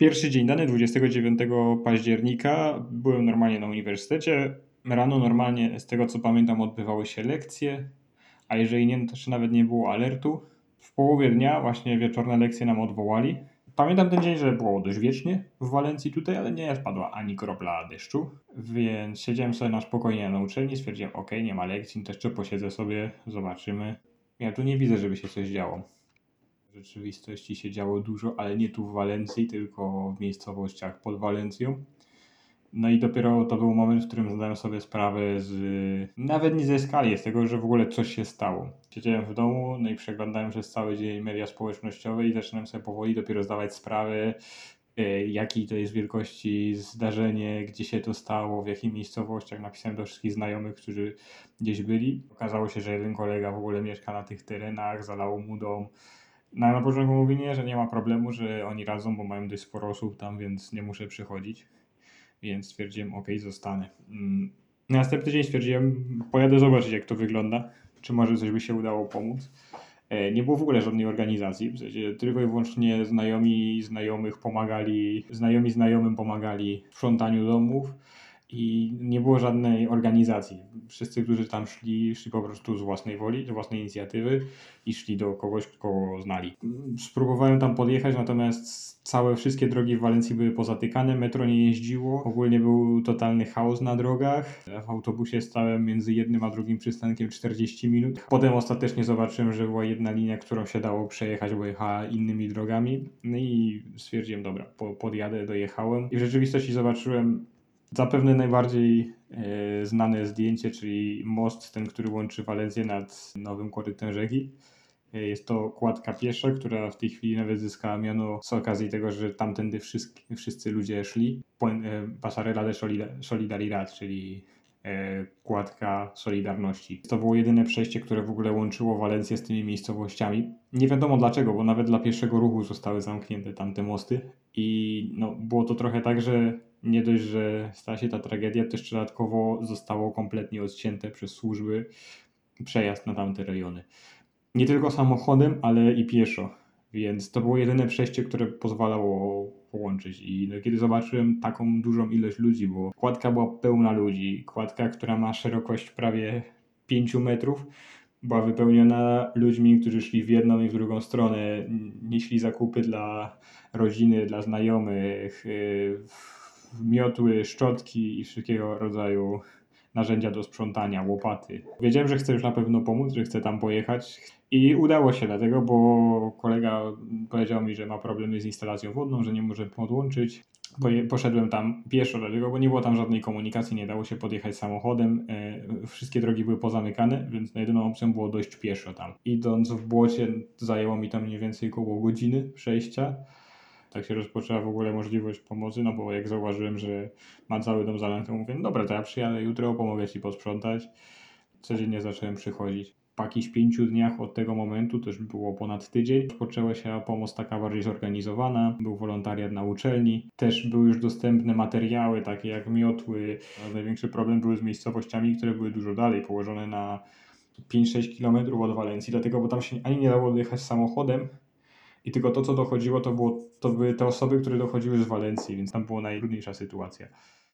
Pierwszy dzień dany, 29 października, byłem normalnie na uniwersytecie. Rano normalnie, z tego co pamiętam, odbywały się lekcje, a jeżeli nie, no to jeszcze nawet nie było alertu. W połowie dnia właśnie wieczorne lekcje nam odwołali. Pamiętam ten dzień, że było dość wiecznie w Walencji tutaj, ale nie spadła ani kropla deszczu, więc siedziałem sobie na spokojnie na uczelni, stwierdziłem, ok, nie ma lekcji, no to jeszcze posiedzę sobie, zobaczymy. Ja tu nie widzę, żeby się coś działo. W rzeczywistości się działo dużo, ale nie tu w Walencji, tylko w miejscowościach pod Walencją. No i dopiero to był moment, w którym zdałem sobie sprawę nawet nie ze skali, z tego, że w ogóle coś się stało. Siedziałem w domu, no i przeglądałem przez cały dzień media społecznościowe i zaczynałem sobie powoli dopiero zdawać sprawę, jakiej to jest wielkości zdarzenie, gdzie się to stało, w jakich miejscowościach. Napisałem do wszystkich znajomych, którzy gdzieś byli. Okazało się, że jeden kolega w ogóle mieszka na tych terenach, zalało mu dom. No, na początku mówi nie, że nie ma problemu, że oni radzą, bo mają dość sporo osób tam, więc nie muszę przychodzić. Więc stwierdziłem, ok, zostanę. Następny dzień stwierdziłem, pojadę zobaczyć, jak to wygląda, czy może coś by się udało pomóc. Nie było w ogóle żadnej organizacji, w sensie tylko i wyłącznie znajomi znajomych pomagali, znajomi znajomym pomagali w sprzątaniu domów i nie było żadnej organizacji. Wszyscy, którzy tam szli po prostu z własnej woli, z własnej inicjatywy i szli do kogoś, kogo znali. Spróbowałem tam podjechać, natomiast wszystkie drogi w Walencji były pozatykane, metro nie jeździło, ogólnie był totalny chaos na drogach. W autobusie stałem między jednym a drugim przystankiem 40 minut. Potem ostatecznie zobaczyłem, że była jedna linia, którą się dało przejechać, bo jechała innymi drogami. No i stwierdziłem, dobra, podjadę, dojechałem. I w rzeczywistości zobaczyłem zapewne najbardziej znane zdjęcie, czyli most, ten, który łączy Walencję nad nowym korytem rzeki. Jest to kładka piesza, która w tej chwili nawet zyskała miano z okazji tego, że tamtędy wszyscy ludzie szli. Pasarela de Solidaridad, czyli kładka Solidarności. To było jedyne przejście, które w ogóle łączyło Walencję z tymi miejscowościami. Nie wiadomo dlaczego, bo nawet dla pieszego ruchu zostały zamknięte tamte mosty. I no, było to trochę tak, że nie dość, że stała się ta tragedia, to jeszcze dodatkowo zostało kompletnie odcięte przez służby przejazd na tamte rejony. Nie tylko samochodem, ale i pieszo. Więc to było jedyne przejście, które pozwalało połączyć. I no, kiedy zobaczyłem taką dużą ilość ludzi, bo kładka była pełna ludzi, kładka, która ma szerokość prawie 5 metrów, była wypełniona ludźmi, którzy szli w jedną i w drugą stronę, nieśli zakupy dla rodziny, dla znajomych, miotły, szczotki i wszelkiego rodzaju narzędzia do sprzątania, łopaty. Wiedziałem, że chcę już na pewno pomóc, że chcę tam pojechać i udało się dlatego, bo kolega powiedział mi, że ma problemy z instalacją wodną, że nie może podłączyć. Poszedłem tam pieszo dlatego, bo nie było tam żadnej komunikacji, nie dało się podjechać samochodem, wszystkie drogi były pozamykane, więc jedyną opcją było dojść pieszo tam. Idąc w błocie zajęło mi to mniej więcej około godziny przejścia. Tak się rozpoczęła w ogóle możliwość pomocy, no bo jak zauważyłem, że ma cały dom zalany, to mówię, no dobra, to ja przyjadę jutro, pomogę ci posprzątać. Codziennie zacząłem przychodzić. Po jakichś 5 dniach od tego momentu, to już było ponad tydzień, rozpoczęła się pomoc taka bardziej zorganizowana, był wolontariat na uczelni, też były już dostępne materiały takie jak miotły. Największy problem był z miejscowościami, które były dużo dalej, położone na 5-6 km od Walencji, dlatego, bo tam się ani nie dało dojechać samochodem, i tylko to, co dochodziło, to były te osoby, które dochodziły z Walencji, więc tam była najtrudniejsza sytuacja.